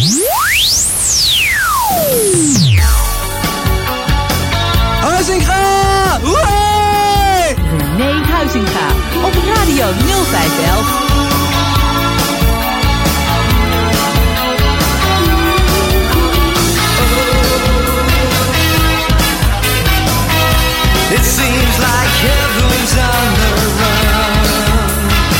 Huizinga! Woehoe! René Huizinga op Radio 0511. It seems like heaven's on the run.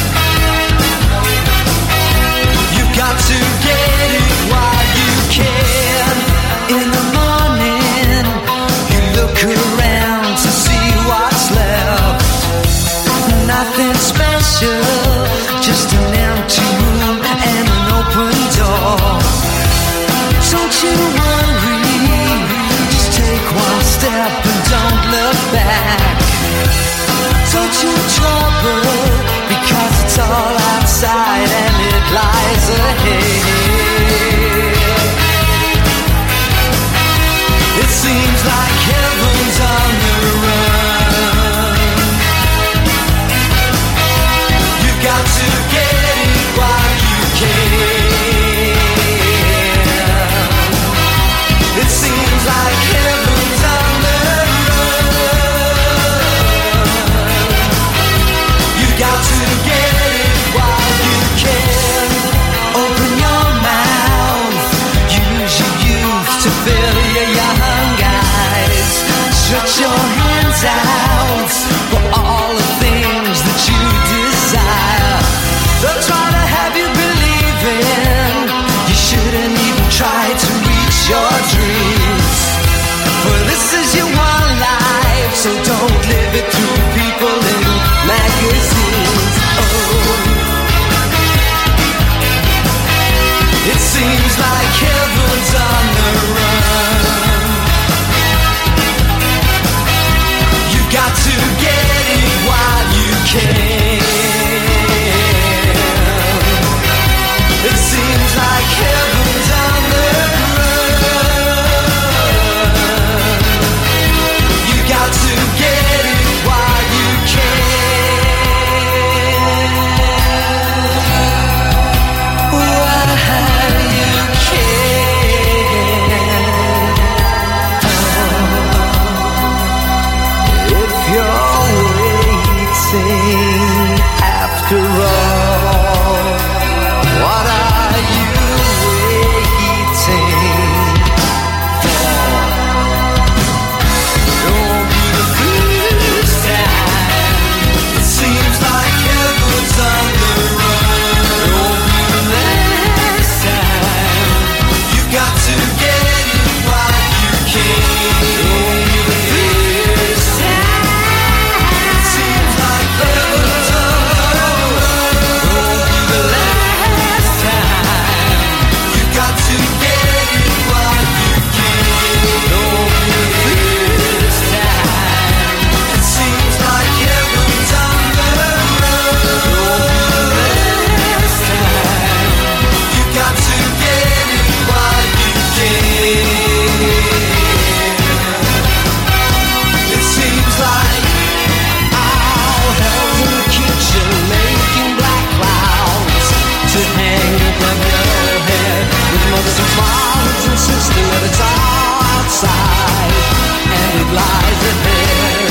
You've got to get it while you can. In the morning, you look around to see what's left. Nothing special, just an empty room and an open door. Don't you worry, just take one step and don't look back. Don't you trouble, because it's all outside and it lies ahead. It seems like heaven's on the run. You got to get it while you can. It seems like heaven's on the run. You got to get it while you can. Open your mouth, use your youth to fill your young eyes. Stretch your hands out for all the things that you desire. They'll try to have you believing you shouldn't even try to reach your dreams. For this is your one life, so don't live it through people in magazines. Oh, it seems like heaven's on the run. You got to get it while you can. It seems like heaven's on the run. You got to get it while you can. While you can. If you're waiting after all, what are you waiting for? It won't be the first time. It seems like heaven's on the run. It won't be the last time. You got to get it while you can. It won't be the first time. It seems like heaven's on the run. It won't be the last time. You got to get it while you can. It won't be the first time. It seems like heaven's on the run. It won't be the last time. You got to get it while you can. It seems like all hell's in the kitchen, making black clouds to hang above your head, with mothers and fathers insisting that it's all outside and it lies ahead.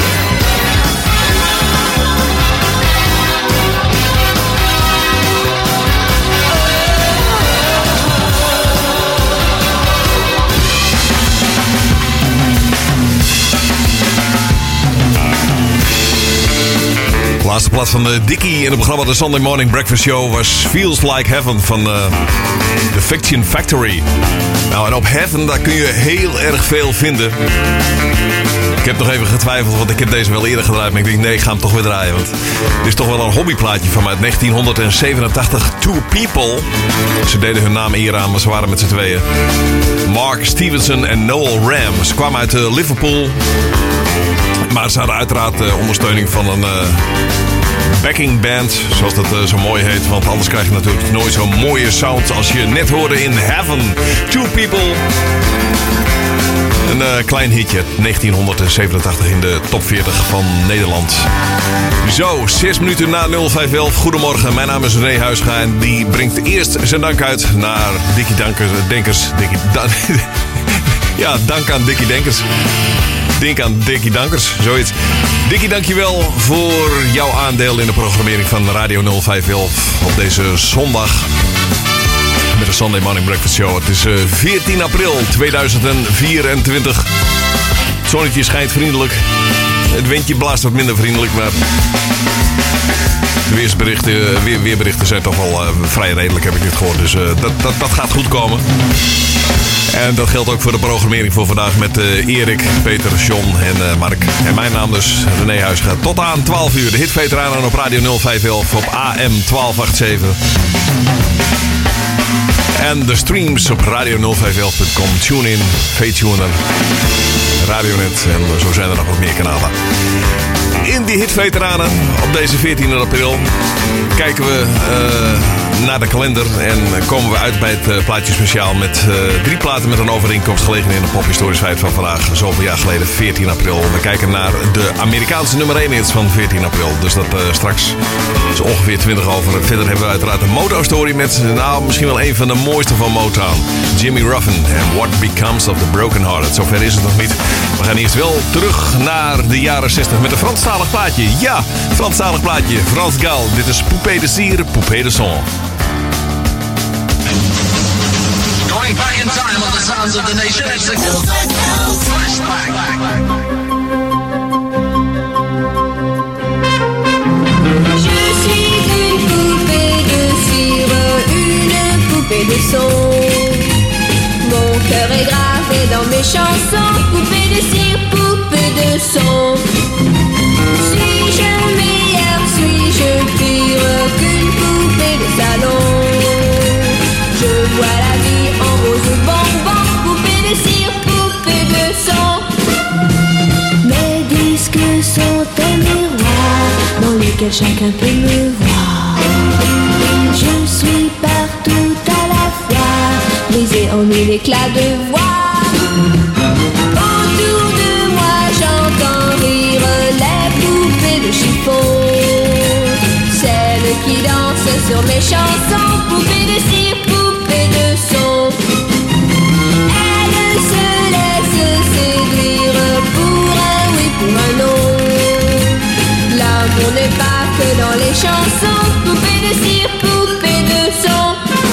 De laatste plaats van Dickie in het programma The Sunday Morning Breakfast Show was Feels Like Heaven van The Fiction Factory. Nou, en op Heaven, daar kun je heel erg veel vinden. Ik heb nog even getwijfeld, want ik heb deze wel eerder gedraaid. Maar ik denk, nee, ik ga hem toch weer draaien. Want dit is toch wel een hobbyplaatje van mij uit 1987. Two People. Ze deden hun naam eer aan, maar ze waren met z'n tweeën. Mark Stevenson en Noel Ram. Ze kwamen uit Liverpool. Maar ze hadden uiteraard ondersteuning van een backing band, zoals dat zo mooi heet. Want anders krijg je natuurlijk nooit zo'n mooie sound als je net hoorde in Heaven. Two People. Een klein hitje, 1987 in de top 40 van Nederland. Zo, 6 minuten na 0511. Goedemorgen, mijn naam is René Huisga en die brengt eerst zijn dank uit naar Dickie Denkers. Ja, dank aan Dickie Denkers. Denk aan Dickie Dankers, zoiets. Dickie, dankjewel voor jouw aandeel in de programmering van Radio 0511 op deze zondag. Met de Sunday Morning Breakfast Show. Het is 14 april 2024. Het zonnetje schijnt vriendelijk. Het windje blaast wat minder vriendelijk, maar de weerberichten zijn toch wel vrij redelijk, heb ik dit gehoord. Dus dat gaat goed komen. En dat geldt ook voor de programmering voor vandaag met Erik, Peter, John en Mark. En mijn naam dus, René Huisga. Tot aan 12 uur. De hitveteranen op Radio 0511 op AM 1287. En de streams op radio0511.com. Tune in, Faytuner, Radionet en zo zijn er nog wat meer kanalen. In die hitveteranen op deze 14 april kijken we naar de kalender en komen we uit bij het plaatje speciaal met 3 platen met een overeenkomst gelegen in de pophistorisch feit van vandaag, zoveel jaar geleden, 14 april. We kijken naar de Amerikaanse nummer 1 hits van 14 april, dus dat straks is ongeveer 20 over. Verder hebben we uiteraard een Motown-story met, misschien wel een van de mooiste van Motown, Jimmy Ruffin en What Becomes of the Broken Hearted. Zover is het nog niet. We gaan eerst wel terug naar de jaren 60 met een Franstalig plaatje. Ja, Franstalig plaatje. France Gall. Dit is Poupée de Cire, Poupée de Son. Going back in time on the sounds of the nation. It's a flashback. Je suis une poupée de cire, une poupée de son. Mon cœur est gravé dans mes chansons. Poupée de cire, poupée de son. Suis-je meilleure, suis-je pire qu'une poupée de salon? Je vois la vie en rose bonbon. Poupée de cire, poupée de son. Mes disques sont un miroir dans lequel chacun peut me voir. Je suis partout à la fois, brisée en mille éclats de voix. Autour de moi j'entends rire les poupées de chiffon, celles qui dansent sur mes chansons. Poupées de cire, poupées de son. Elles se laissent séduire pour un oui, pour un non. L'amour n'est pas que dans les chansons. Poupées de cire, poupées de son.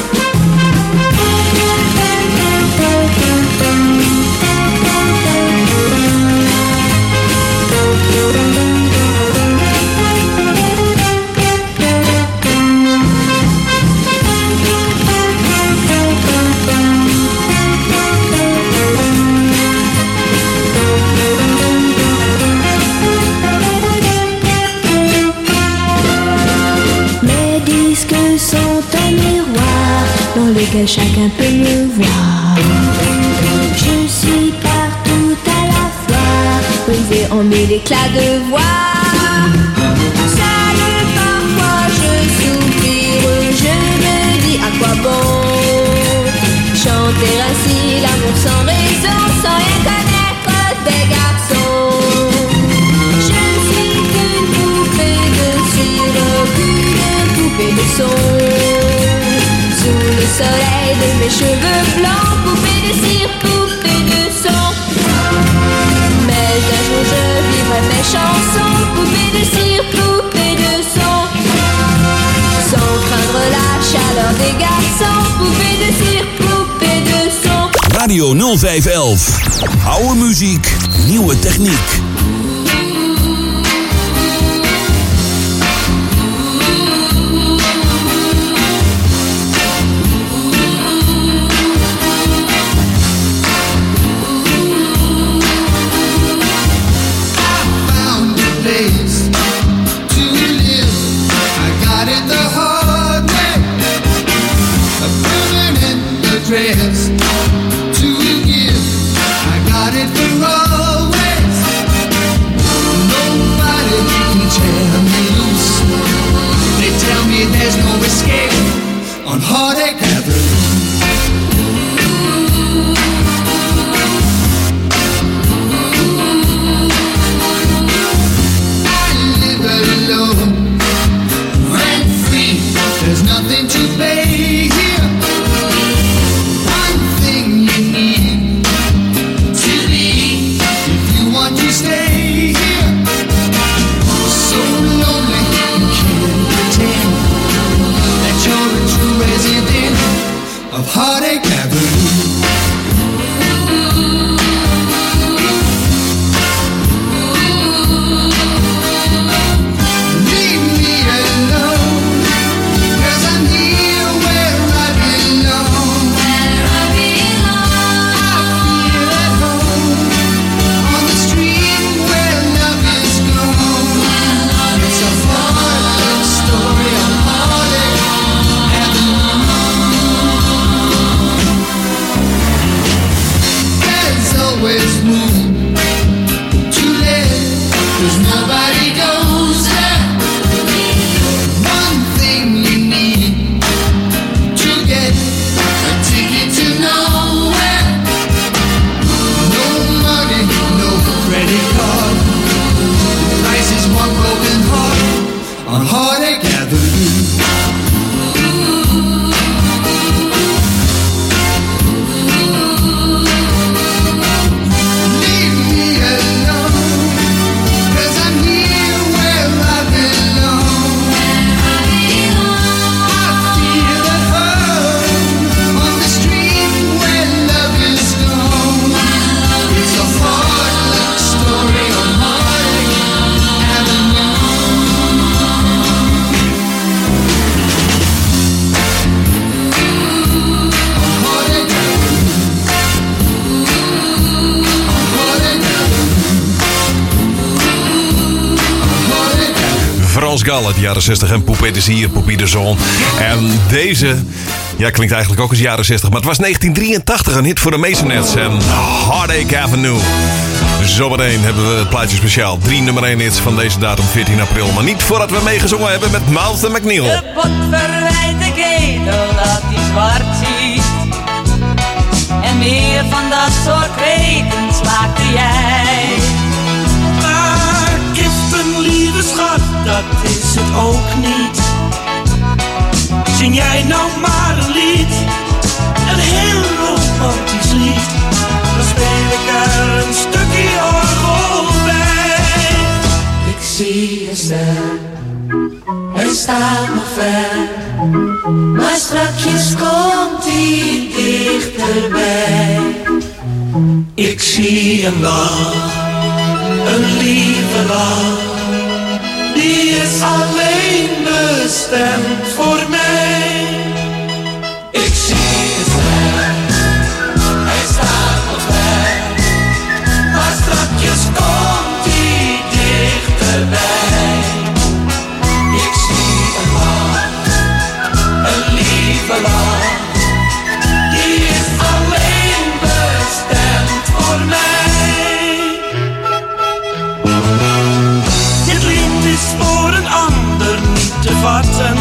Que chacun peut me voir. Je suis partout à la fois, brisée en mille éclats de voix. Seule parfois je soupire, je me dis à quoi bon chanter ainsi l'amour sans raison, sans rien connaître des garçons. Je suis qu'une poupée de cire, qu'une poupée de son. Sous le soleil de mes cheveux blancs, poupée de cire, poupée de son. Mais un jour je vivrai mes chansons, poupée de cire, poupée de son. Sans craindre la chaleur des garçons, poupée de cire, poupée de son. Radio 0511. Oude muziek, nieuwe techniek. To give, I got it for always. Nobody can tear me loose. They tell me there's no escape on Heartache Avenue. Heartache Avenue. Leave me alone, 'cause I'm here where I belong. I feel at home on the street where love is gone. It's a heartache story of heartache Avenue. There's always room to live, 'cause nobody goes there. One thing you need to get a ticket to nowhere. No money, no credit card. The price is one broken heart on Heartache Avenue. Leave me alone, 'cause I'm here where I belong. I feel at home on the street where love is gone. It's a heartache story on Heartache Avenue. On Heartache Avenue. On Heartache Avenue. On Heartache Avenue. Frans Gal uit de jaren 60 en Poupée de Zier, Poupie de Zon. En deze, ja, klinkt eigenlijk ook als jaren 60. Maar het was 1983 een hit voor de Maisonettes en Heartache Avenue. Zometeen hebben we het plaatje speciaal. 3 nummer 1 hits van deze datum, 14 april. Maar niet voordat we meegezongen hebben met Miles en McNeil. De pot verwijt de ketel dat hij zwart ziet. En meer van dat soort kreten slaakte jij. Maar giften, lieve schat, dat is het ook niet. Zing jij nou maar een lied, een heel romantisch lied. Dan speel ik er een stukje orgel bij. Ik zie een ster, hij staat nog ver. Maar strakjes komt hij dichterbij. Ik zie een lach, een lieve lach. Die is alleen bestemd voor mij. Ik zie een ster, hij staat nog ver. Maar strakjes komt hij dichterbij. Ik zie een lach, een lieve lach. Die is alleen bestemd voor mij. Dit lied is voor een ander niet te vatten.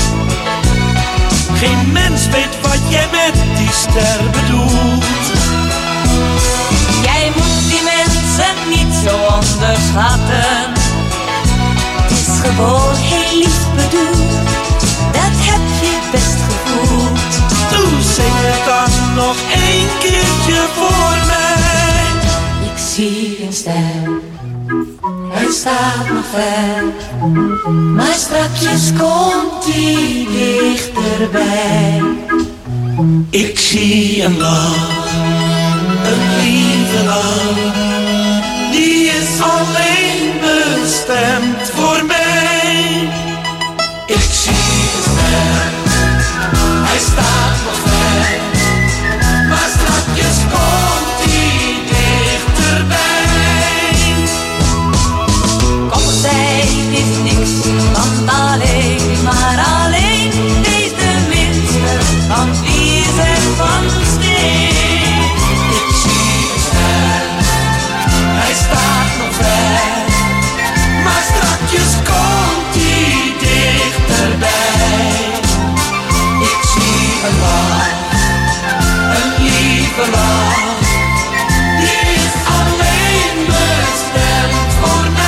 Geen mens weet wat jij met die ster bedoelt. Jij moet die mensen niet zo onderschatten. Het is gewoon heel lief bedoeld. Dat heb je best gevoeld. Doe zing het dan nog één keertje voor mij. Ik zie een ster, hij staat nog ver. Maar strakjes komt hij dichterbij. Ik zie een lach, een lieve lach. Die is alleen bestemd voor mij. Ik zie een ster, hij staat nog ver. Maar strakjes komt hij dichterbij. Kom zij, het is niks, want alleen, maar alleen is de minste van vlies en van steen. Ik zie een ster, hij staat nog ver. Maar strakjes komt hij dichterbij. Ik zie een lach, een lieve lach. Die is alleen bestemd voor mij.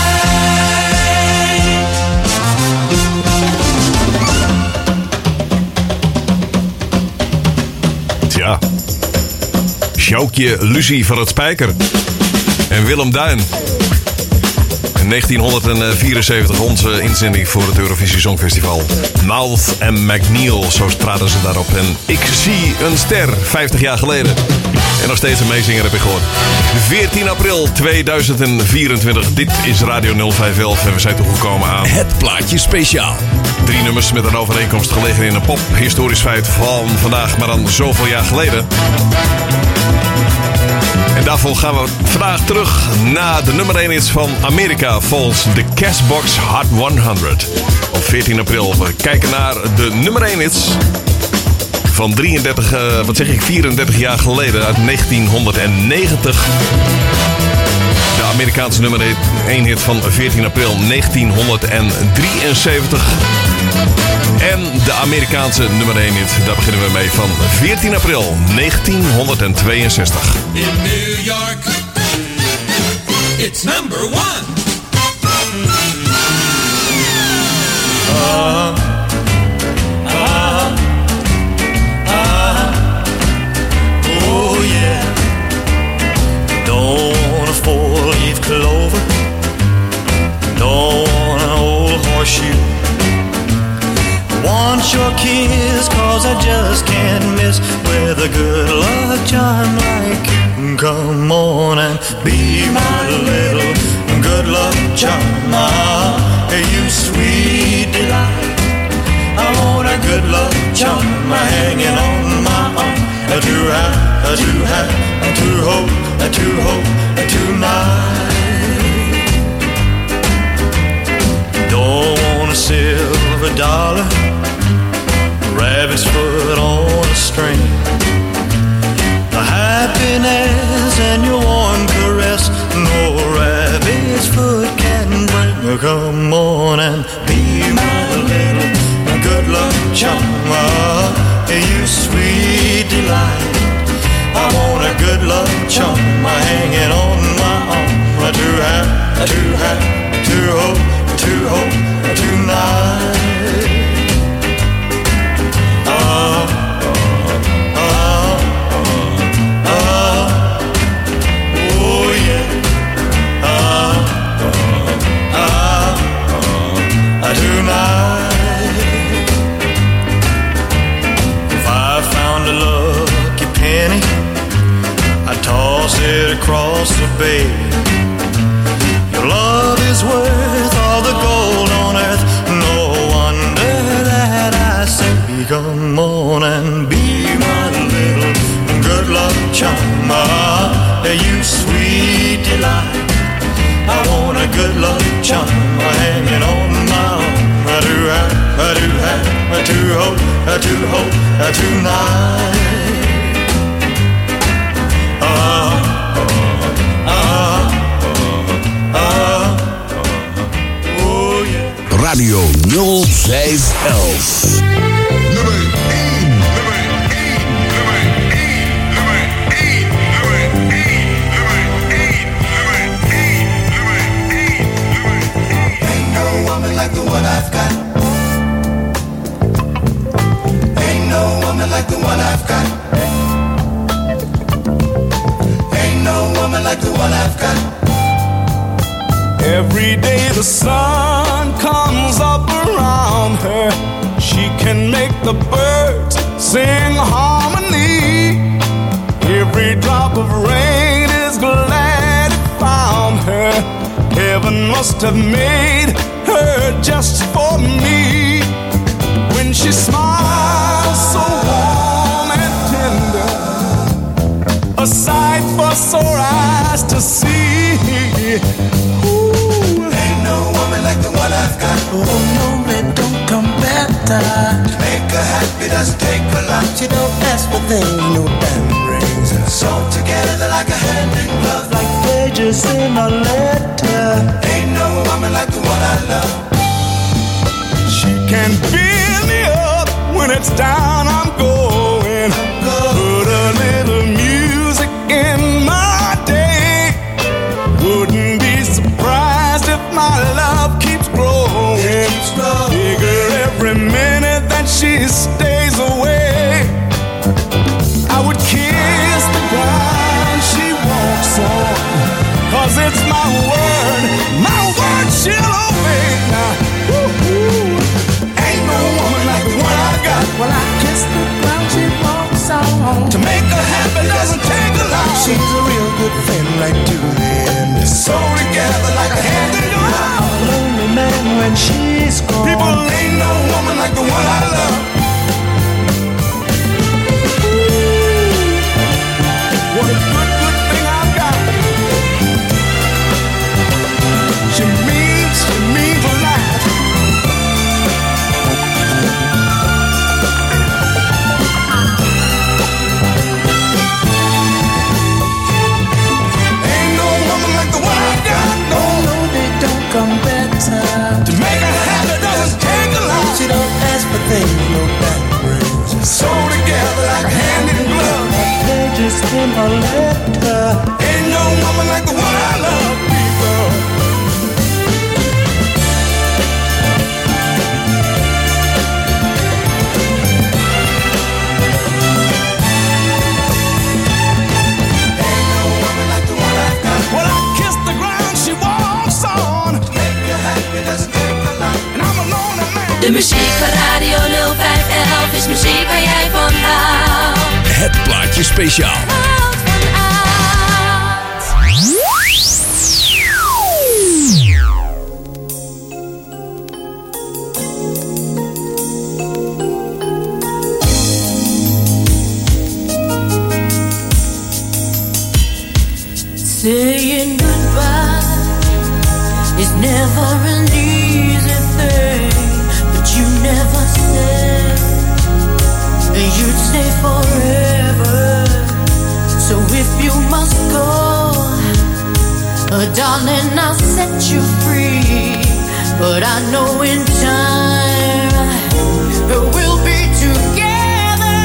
Tja, Sjoukje Lucie van het Spijker en Willem Duin. En 1974, onze inzending voor het Eurovisie Songfestival. Mouth en McNeil, zo traden ze daarop. En Ik zie een ster, 50 jaar geleden. En nog steeds een meezinger heb ik gehoord. 14 april 2024, dit is Radio 0511 en we zijn toegekomen aan... Het plaatje speciaal. 3 nummers met een overeenkomst gelegen in een pop-historisch feit van vandaag, maar dan zoveel jaar geleden. En daarvoor gaan we vandaag terug naar de nummer 1 hits van Amerika volgens de Cashbox Hot 100. Op 14 april. We kijken naar de nummer 1 hits van 34 jaar geleden uit 1990. De Amerikaanse nummer 1 hit van 14 april 1973. En de Amerikaanse nummer 1 hit, daar beginnen we mee van 14 april 1962. In New York, it's number 1. Oh yeah. Don't want a four-leaf clover. Don't want an old horseshoe. Want your kiss, cause I just can't miss with a good luck charm like you. Come on and be my little good luck charm. You sweet delight. I want a good luck charm hanging on my arm. To have, to hope, tonight. Don't want a silver dollar, rabbit's foot on a string. The happiness and your warm caress, no rabbit's foot can bring. Come on and be my little good luck charm. You sweet delight. I want a good luck charm hanging on my arm. To have, to hope, tonight. Oh yeah. Tonight. If I found a lucky penny, I'd toss it across the bay. Your love is worth all the gold on earth. No wonder that I say, come on and be my little good luck charm. You sweet delight. I want a good luck charm hanging on my arm. I do hope, tonight. Oh yeah. Radio 0511. Like the one I've got. Ain't no woman like the one I've got. Ain't no woman like the one I've got. Every day the sun comes up around her. She can make the birds sing harmony. Every drop of rain is glad it found her. Heaven must have made her just for me. When she smiles so warm and tender, a sight for sore eyes to see. Ooh. Ain't no woman like the one I've got. Oh no, it don't come better. To make her happy doesn't take a lot. She don't ask for things, no damn rings. Sew together like a hand in glove, like pages in a letter. Ain't no woman like the one I love. She can fill me up when it's down. I'm going. Put a little music in my day. Wouldn't be surprised if my love keeps growing. Bigger every minute that she stays away. I would kiss the ground she walks on, 'cause it's my word right to the end. So together like a hand in glove. A lonely man when she's gone. People, ain't no woman like the one I love. What a good thing I've got. She means a lot. Ain't no woman like the one I got. No, they don't come better. To make her happy doesn't take a lot. She don't ask for things no back brings. So together like a hand in glove. They just in a letter. Ain't no woman like the one I love, people. Ain't no woman like the one I've got. Well, I kiss the ground she walks on. Make her happy, doesn't take a lot. And I'm a lonely man. De muziek van Radio 0511 is muziek waar jij van houdt. Het plaatje speciaal. Houdt van oud. Saying goodbye is never an easy thing, but you never said you'd stay forever. So if you must go, darling, I'll set you free. But I know in time we'll be together.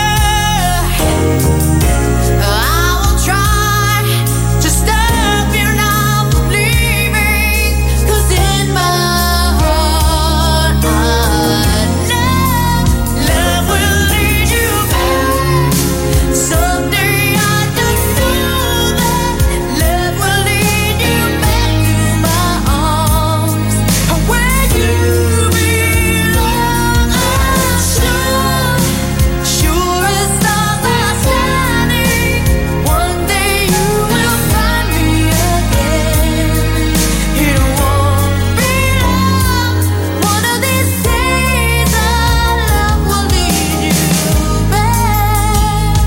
I will try to stop you now from leaving, 'cause in my heart I know love will lead you back. Someday I just know that love will lead you back to my arms, where you belong. I'm sure as stars are shining, one day you will find me again. It won't be long. One of these days our love will lead you back.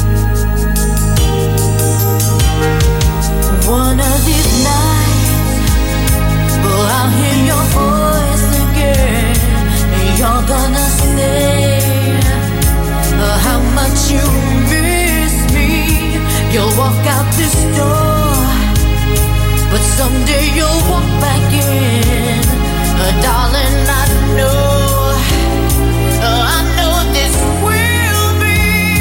One of these nights, well, I'll hear your voice again, and you're gonna say how much you miss me. You'll walk out this door, but someday you'll walk back in. Darling, I know this will be.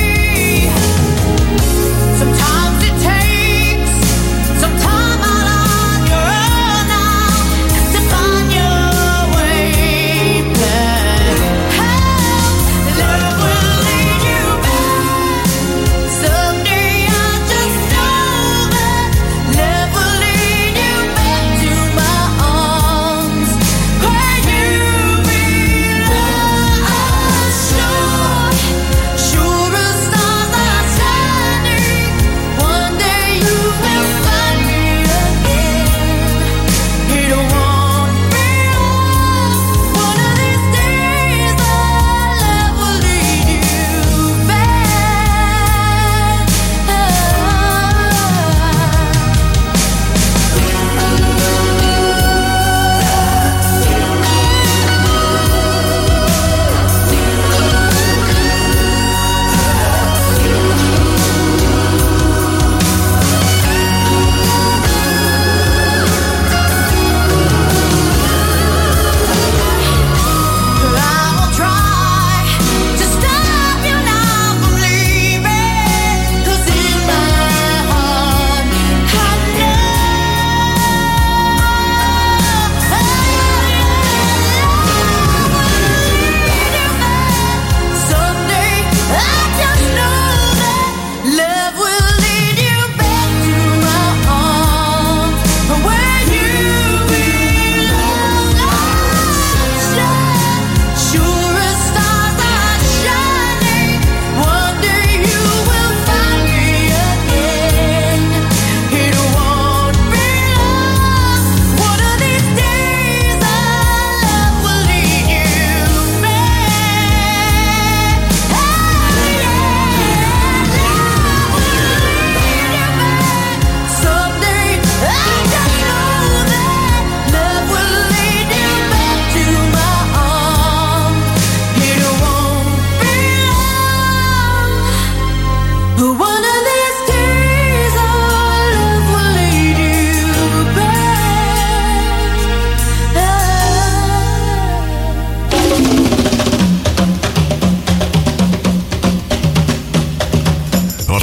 Sometimes it takes some time out on your own now to find your way back. Love will lead you back. Someday I just know that love will lead you back to my arms, where you belong.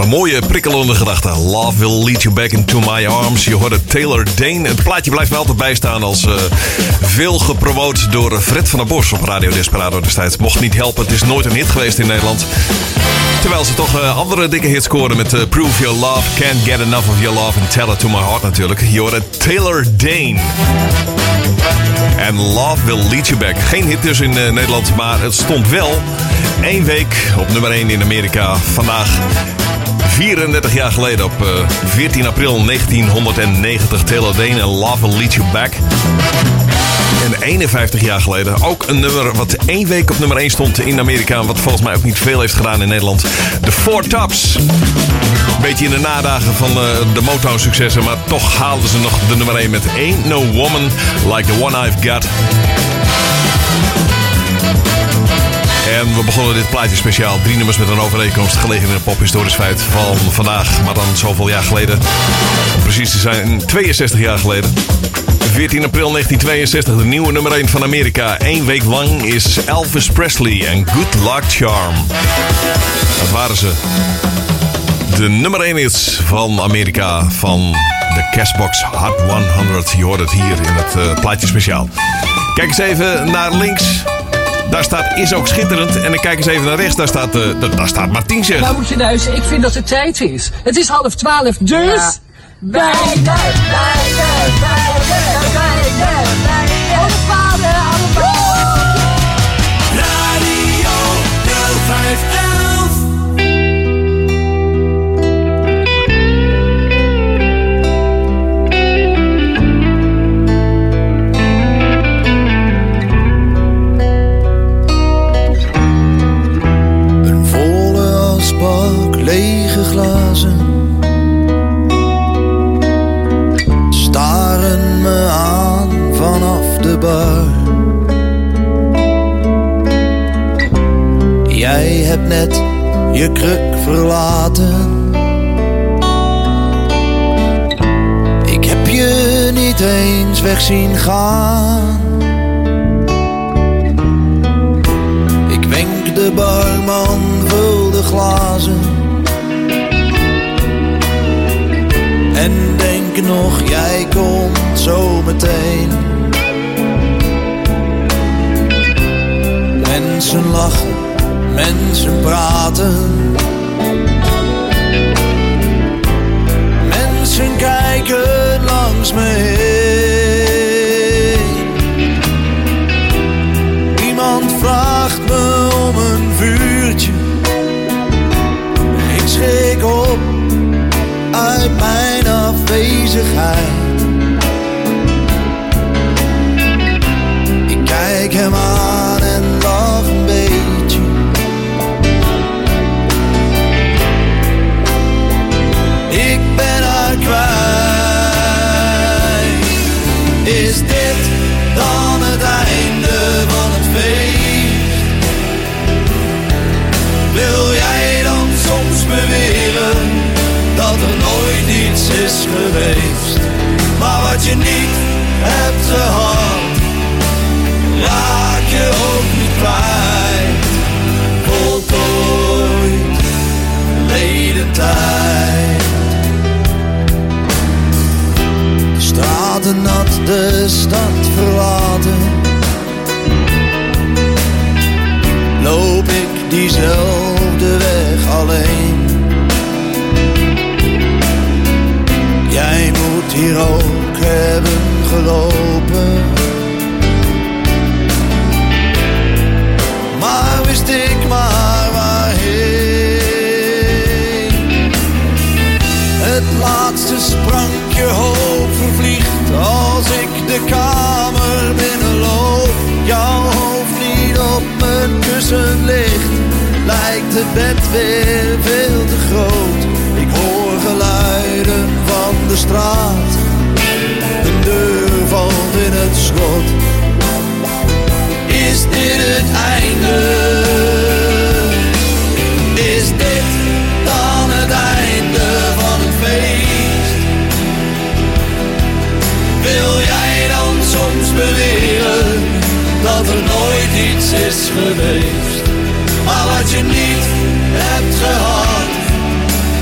mooie prikkelende gedachte. Love will lead you back into my arms. Je hoorde Taylor Dane. Het plaatje blijft me altijd bijstaan als veel gepromoot door Fred van der Bos op Radio Desperado destijds. Mocht niet helpen, het is nooit een hit geweest in Nederland. Terwijl ze toch andere dikke hits scoren met Prove Your Love, Can't Get Enough of Your Love en Tell It To My Heart natuurlijk. Je hoorde Taylor Dane. En Love Will Lead You Back. Geen hit dus in Nederland, maar het stond wel 1 week op nummer 1 in Amerika. Vandaag 34 jaar geleden op 14 april 1990. Taylor Dane en Love Will Lead You Back. En 51 jaar geleden ook een nummer wat 1 week op nummer 1 stond in Amerika. Wat volgens mij ook niet veel heeft gedaan in Nederland. De Four Tops. Beetje in de nadagen van de Motown successen. Maar toch haalden ze nog de nummer 1 met Ain't No Woman Like The One I've Got. En we begonnen dit plaatje speciaal. 3 nummers met een overeenkomst gelegen in een pophistorisch feit van vandaag. Maar dan zoveel jaar geleden. Om precies te zijn 62 jaar geleden. 14 april 1962, de nieuwe nummer 1 van Amerika. 1 week lang is Elvis Presley en Good Luck Charm. Dat waren ze. De nummer 1 is van Amerika van de Cashbox Hot 100. Je hoort het hier in het plaatje speciaal. Kijk eens even naar links. Daar staat Is Ook Schitterend. En dan kijk eens even naar rechts. Daar staat Martien zeg. Nou moet je luisteren, ik vind dat het tijd is. Het is 11:30, dus... Ja. Bij alle vader, Radio 0511. Een volle asbak, lege glazen staren me aan vanaf de bar. Jij hebt net je kruk verlaten. Ik heb je niet eens weg zien gaan. Ik wenk de barman, vul de glazen en denk nog, jij komt zo meteen. Mensen lachen, mensen praten. Mensen kijken langs me heen. Iemand vraagt me om een vuurtje. Ik schrik op uit mijn afwezigheid. Ik kijk hem aan en lach een beetje. Ik ben haar kwijt. Is dit dan het einde van het feest? Wil jij dan soms beweren dat er nooit iets is geweest? Maar wat je niet hebt gehad, raak je ook niet kwijt. Voltooid, verleden tijd. De straten nat, de stad verlaten. Loop ik diezelfde weg alleen. Jij moet hier ook hebben gelopen. Maar wist ik maar waarheen. Het laatste sprankje hoop vervliegt als ik de kamer binnenloop. Jouw hoofd niet op mijn kussen ligt, lijkt het bed weer veel te groot. Ik hoor geluiden van de straat. Een deur valt in het slot. Is dit het einde? Is dit dan het einde van het feest? Wil jij dan soms beweren dat er nooit iets is geweest? Maar wat je niet hebt gehad,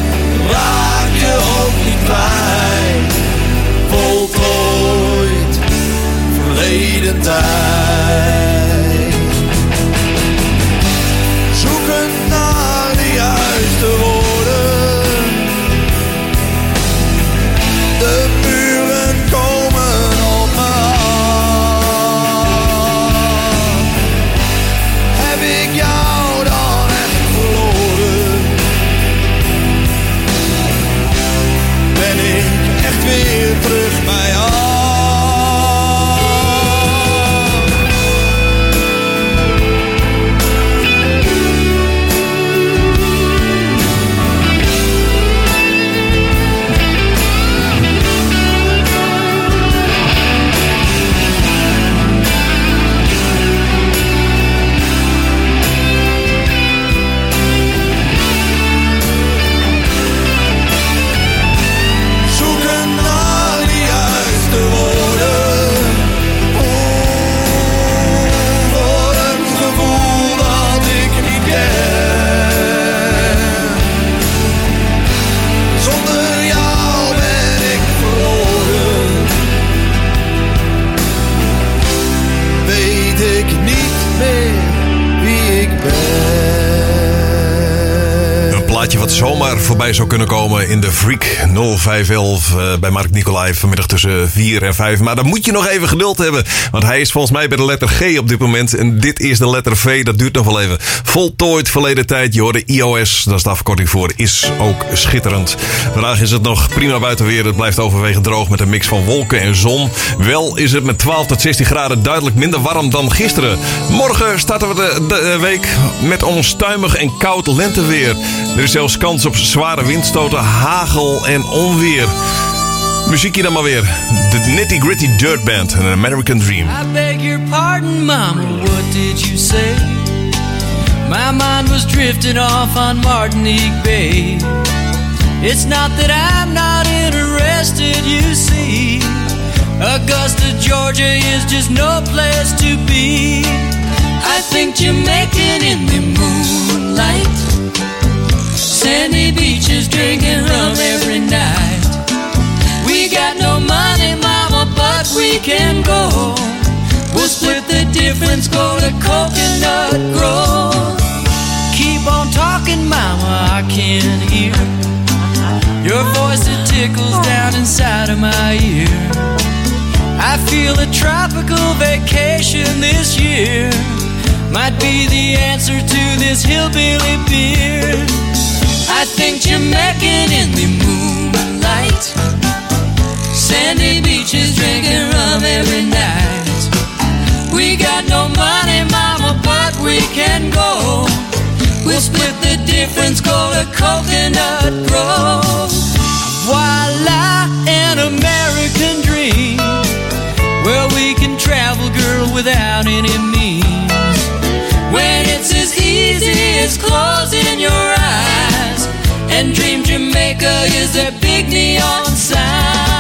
nog bij zou kunnen komen in de Freak 0511 bij Mark Nicolai vanmiddag tussen 4 en 5. Maar dan moet je nog even geduld hebben. Want hij is volgens mij bij de letter G op dit moment. En dit is de letter V. Dat duurt nog wel even. Voltooid verleden tijd. Je hoorde IOS. Dat is de afkorting voor is ook schitterend. Vandaag is het nog prima buiten weer. Het blijft overwegend droog met een mix van wolken en zon. Wel is het met 12 tot 16 graden duidelijk minder warm dan gisteren. Morgen starten we de week met onstuimig en koud lenteweer. Er is zelfs kans op zware windstoten, hagel en onweer. Muziekje dan maar weer. De Nitty Gritty Dirt Band en American Dream. I beg your pardon, mama, what did you say? My mind was drifting off on Martinique Bay. It's not that I'm not interested, you see. Augusta, Georgia is just no place to be. I think Jamaican in the moonlight, sandy beaches drinking rum every night. We got no money, mama, but we can go. We'll split the difference, go to Coconut Grove. Keep on talking, mama, I can hear your voice, it tickles down inside of my ear. I feel a tropical vacation this year might be the answer to this hillbilly beer. I think Jamaican in the moonlight, sandy beaches drinking rum every night. We got no money, mama, but we can go. We'll split the difference, go to Coconut Grove. Voila, an American dream, where we can travel, girl, without any means. When it's as easy as closing your eyes and dream Jamaica is a big neon sign.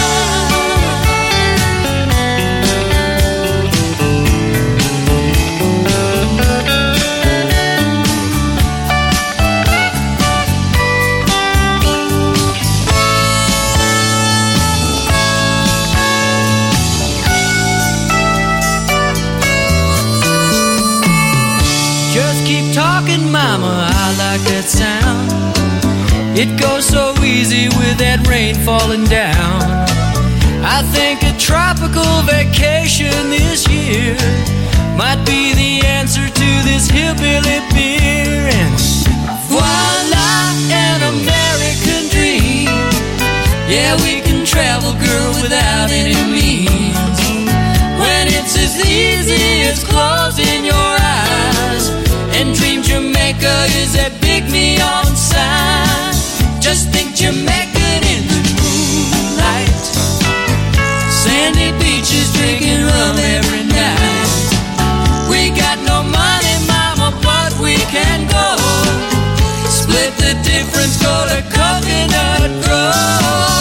Talking, mama, I like that sound. It goes so easy with that rain falling down. I think a tropical vacation this year might be the answer to this hillbilly beer. And voila, an American dream. Yeah, we can travel, girl, without any means. When it's as easy as closing your eyes and dream Jamaica is a big neon sign. Just think Jamaican in the moonlight, sandy beaches drinking rum every night. We got no money, mama, but we can go. Split the difference, go to Coconut Grove.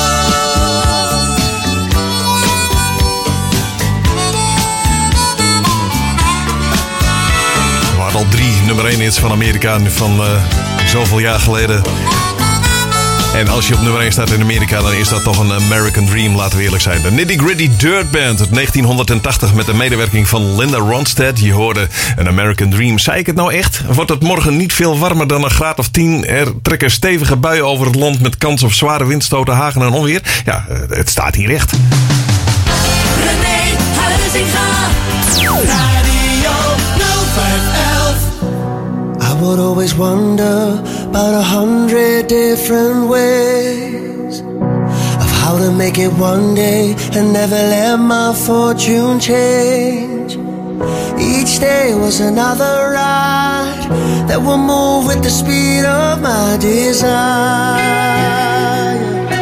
Al 3 nummer 1 hits van Amerika van zoveel jaar geleden. En als je op nummer 1 staat in Amerika, dan is dat toch een American Dream, laten we eerlijk zijn. De Nitty Gritty Dirt Band uit 1980 met de medewerking van Linda Ronstadt. Je hoorde een American Dream. Zei ik het nou echt? Wordt het morgen niet veel warmer dan een graad of 10? Er trekken stevige buien over het land met kans op zware windstoten, hagel en onweer. Ja, het staat hier echt. René Huizinga, Radio 0511. I would always wonder about 100 different ways of how to make it one day and never let my fortune change. Each day was another ride that will move with the speed of my desire.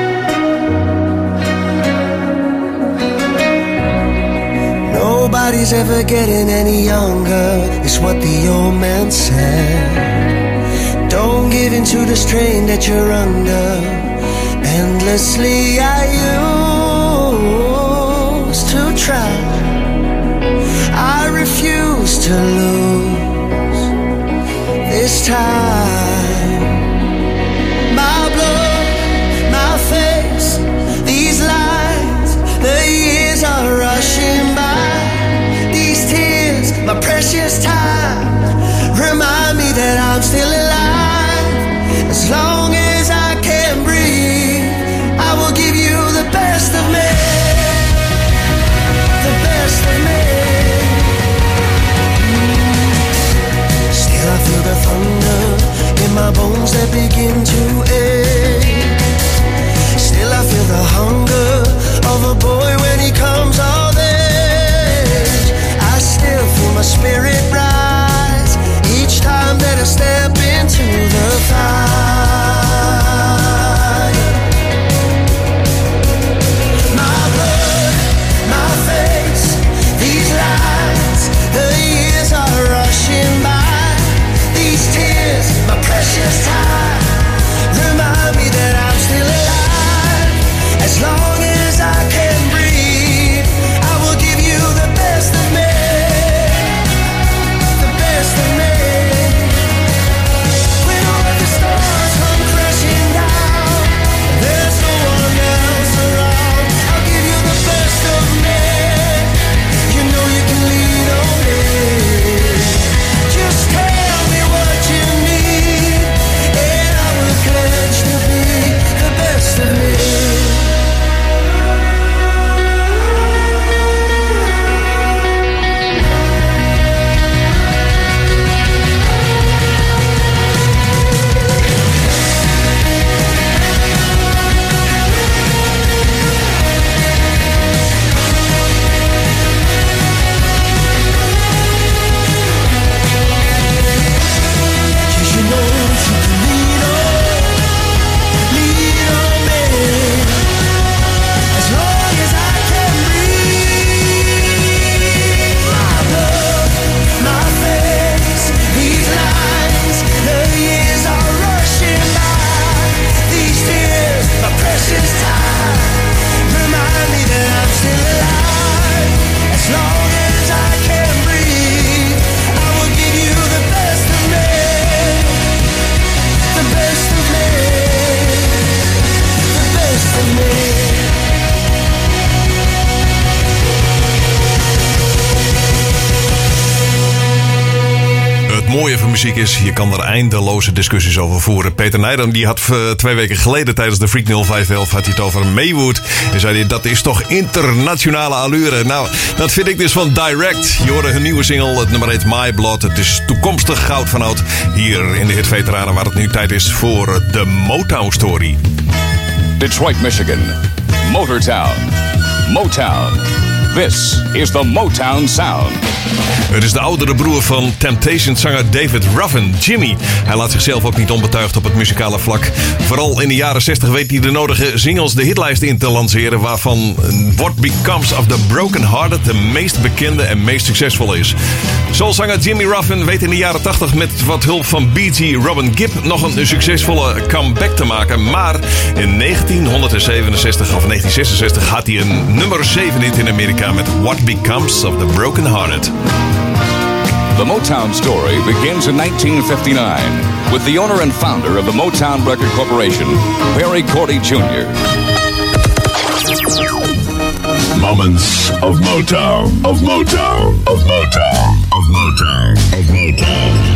Nobody's ever getting any younger, is what the old man said. Don't give in to the strain that you're under. Endlessly I used to try, I refuse to lose this time. My blood, my face, these lines, the years are rushing by. These tears, my precious time, remind me that I'm still alive. As long as mooie van muziek is, je kan er eindeloze discussies over voeren. Peter Nijden die had 2 weken geleden tijdens de Freak 0511 had hij het over Maywood. En zei hij, dat is toch internationale allure. Nou, dat vind ik dus van Direct. Je hoorde hun nieuwe single, het nummer heet My Blood. Het is toekomstig goud van oud hier in de hit Veteranen, waar het nu tijd is voor de Motown Story. Detroit, Michigan. Motortown. Motown. This is the Motown Sound. Het is de oudere broer van Temptations-zanger David Ruffin, Jimmy. Hij laat zichzelf ook niet onbetuigd op het muzikale vlak. Vooral in de jaren 60 weet hij de nodige singles de hitlijst in te lanceren, waarvan What Becomes of the Broken Hearted de meest bekende en meest succesvolle is. Soulzanger Jimmy Ruffin weet in de jaren 80 met wat hulp van B.G. Robin Gibb nog een succesvolle comeback te maken. Maar in 1967 of 1966 had hij een nummer 7 hit in Amerika met What Becomes of the Broken Hearted. The Motown story begins in 1959 with the owner and founder of the Motown Record Corporation, Berry Gordy Jr. Moments of Motown, of Motown, of Motown, of Motown, of Motown.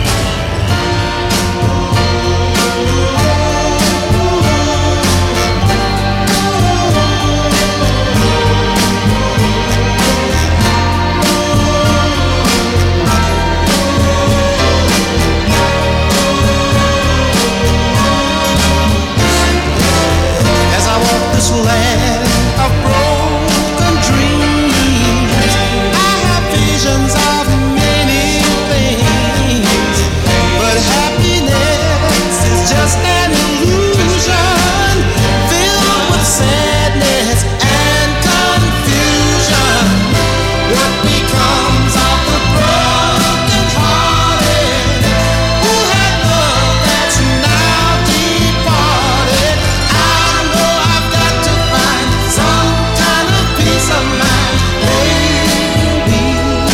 Land of broken dreams, I have visions of many things, but happiness is just an illusion, filled with sadness and confusion. What becomes of the broken hearted, who had love that's now departed? I know I've got to find some kind of peace of mind, baby.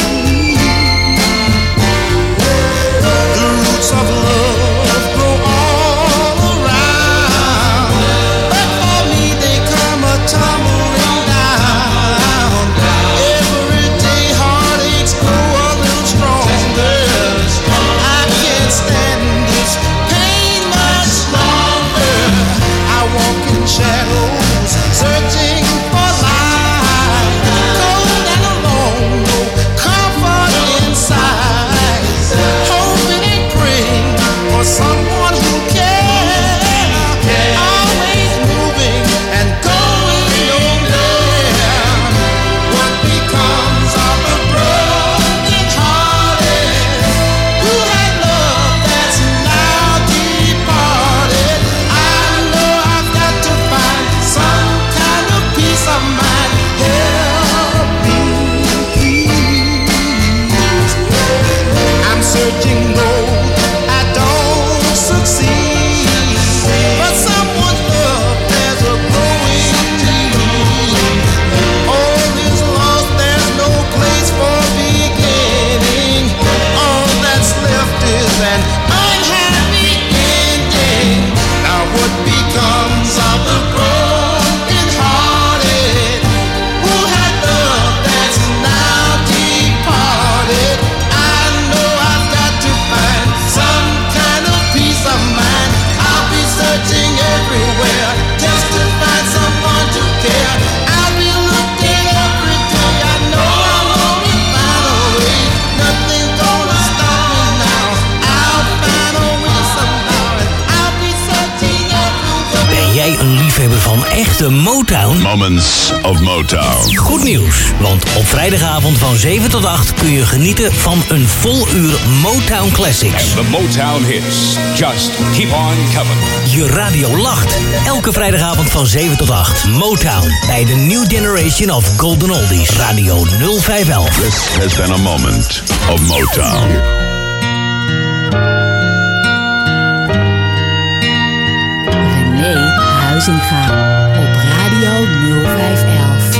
The roots of love grow all around, but for me they come a tumbling down. Every day heartaches grow a little stronger. I can't stand this pain much longer. I walk in shadows, searching for light, cold and alone, no comfort inside, hoping and praying for someone who cares, always moving and going nowhere. What becomes of the broken hearted, who had love that's now departed? I know I've got to find some kind of peace of mind. Help me, please. I'm searching, though I don't succeed, but someone's love there's a growing need. All is lost, there's no place for beginning. All that's left is an unhappy ending. Now what becomes of the broken hearted, who had love that's now departed? I know I've got to find some kind of peace of mind. I'll be searching everywhere just to find someone to care. I'll be looking every day. I know I'll only find a way. Nothing's gonna stop me now. I'll find a way somehow, and I'll be searching everywhere. Ben jij een liefhebber van echte Motown? Moments of Motown. Goed nieuws, want op vrijdagavond van 7 tot 8 kun je genieten van een vol uur Motown Classics. The Motown hits just keep on coming. Je radio lacht. Elke vrijdagavond van 7 tot 8. Motown bij de New Generation of Golden Oldies. Radio 0511. This has been a moment of Motown. René Huizinga op Radio 0511.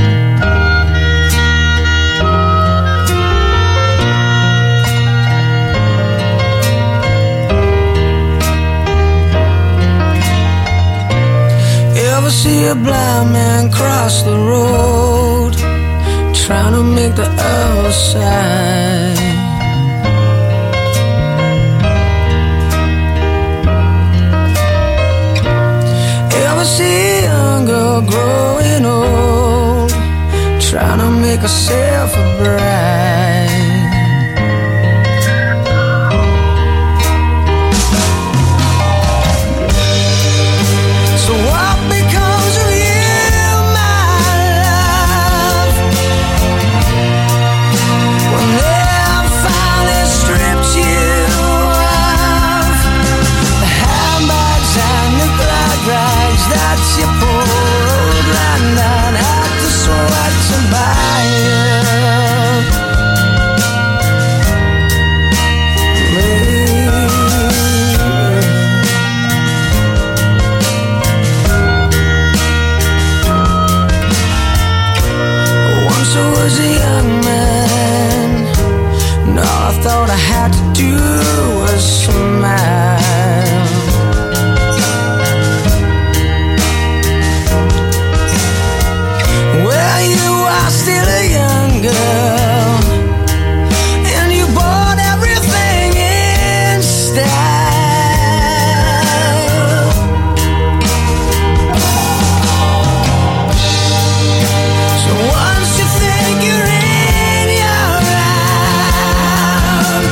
Ever see a blind man cross the road, trying to make the other side? ever see a young girl growing old, trying to make herself a bride. So what becomes of you, my love, when they have finally stripped you of the handbags and the glad rags that you pulled right down at the sweat to buy you? Once I was a young man, and all I thought I had to do was smile. Well, you are still a young girl, and you bought everything in style. So once you think you're in your round,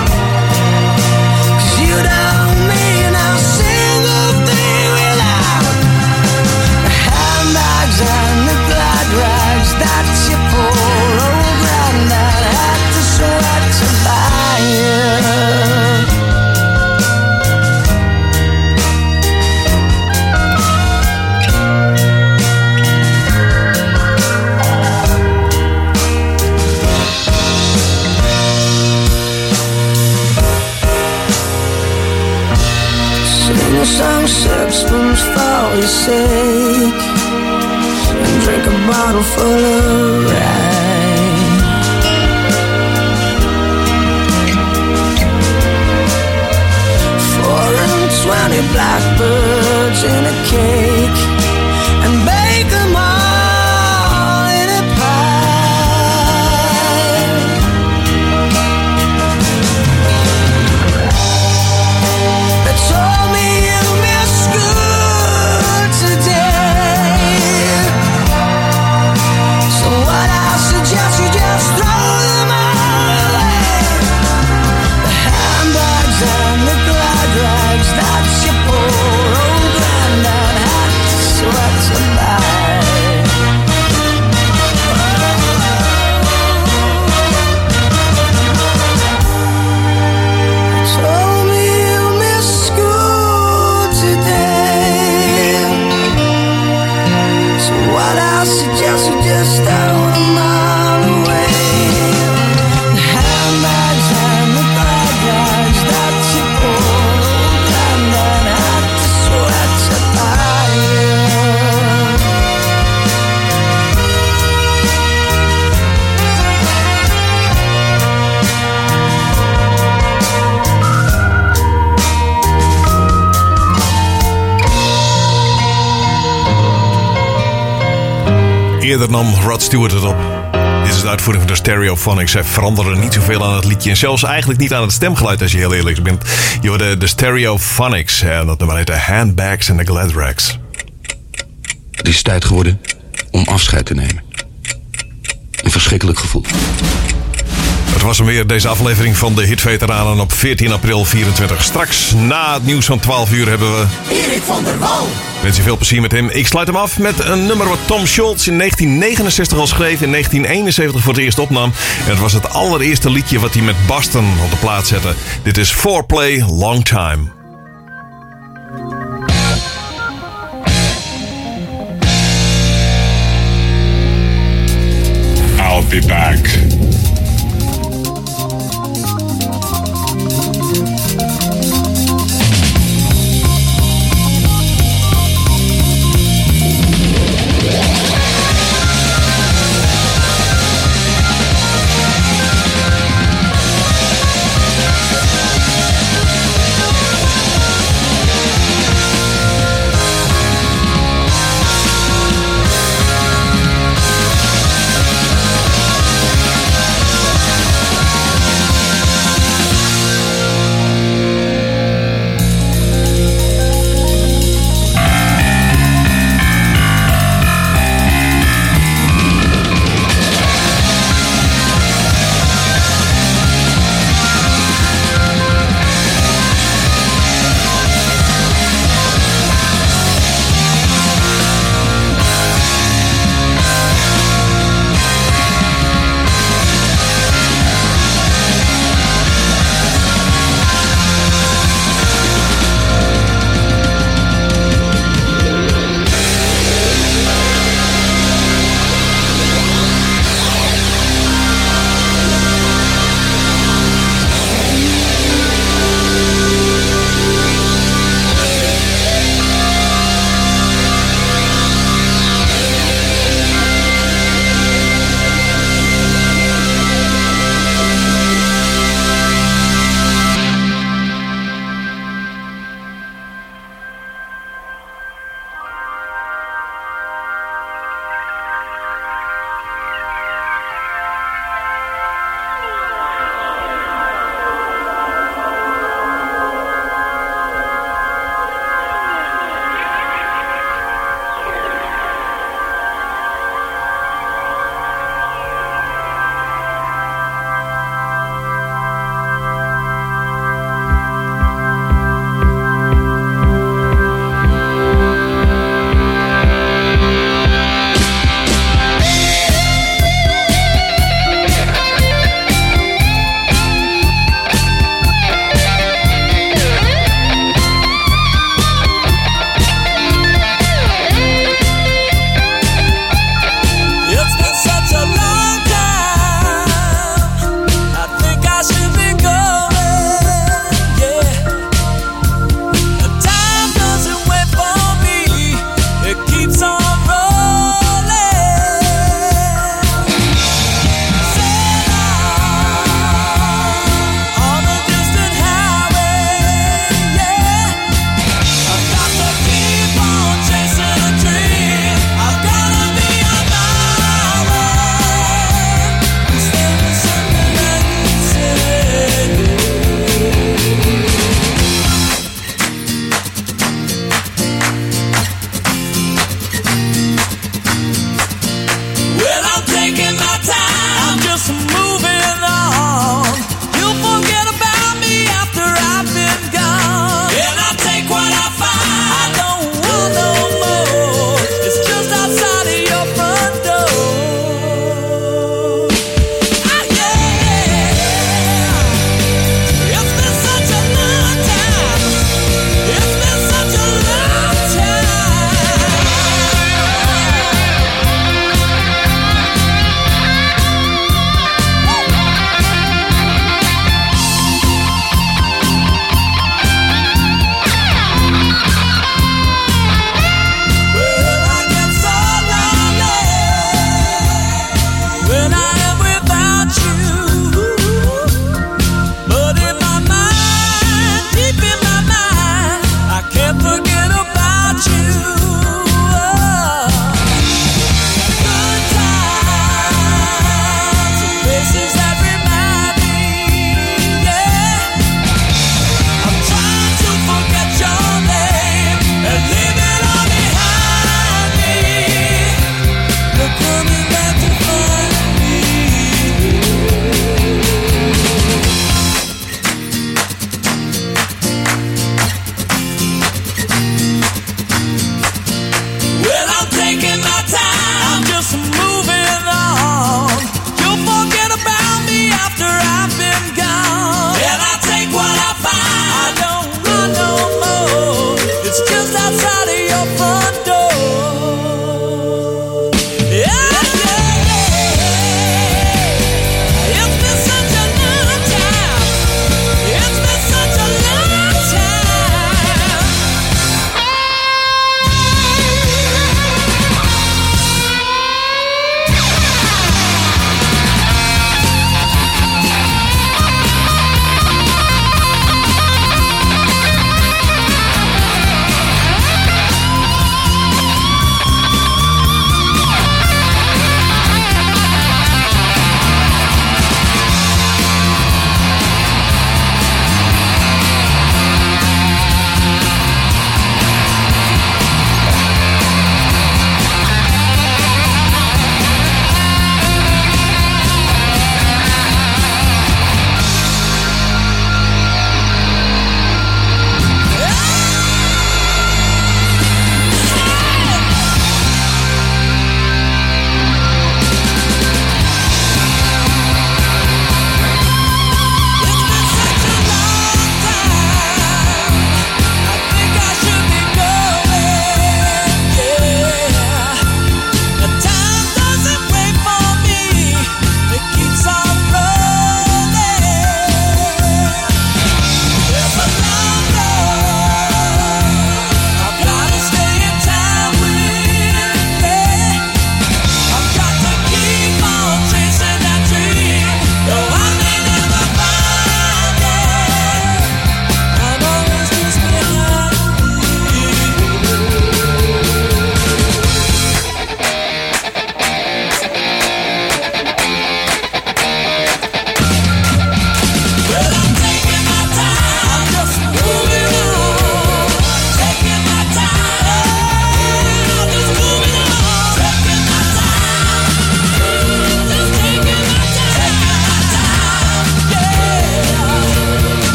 'cause you don't mean a single thing without the handbags and the glad rags that you pull old granddad had to sweat to buy you. Sing a song, sip spoons for your sake, and drink a bottle full of rye. 420 blackbirds in a cake, and bake them all in a pie. They told me you missed school today, so what I suggest you just throw them all away. The handbags and the glad rags that you poor old granddad had to sweat to buy. Told me you missed school today, so what I suggest you just throw them all away. The handbags and the glad rags that you poor old granddad had to sweat to buy you. Eerder nam Rod Stewart het op. Dit is de uitvoering van de Stereophonics. Zij veranderen niet zoveel aan het liedje. En zelfs eigenlijk niet aan het stemgeluid als je heel eerlijk bent. Je hoorde de Stereophonics. En dat nummer heet de Handbags and the Glad Rags. Het is tijd geworden om afscheid te nemen. Een verschrikkelijk gevoel. Het was hem weer, deze aflevering van de Hitveteranen op 14 april 24. Straks na het nieuws van 12 uur hebben we Erik van der Wal. wens je veel plezier met hem. Ik sluit hem af met een nummer wat Tom Scholz in 1969 al schreef. In 1971 voor het eerst opnam. En het was het allereerste liedje wat hij met Boston op de plaat zette. Dit is Foreplay Long Time. I'll be back.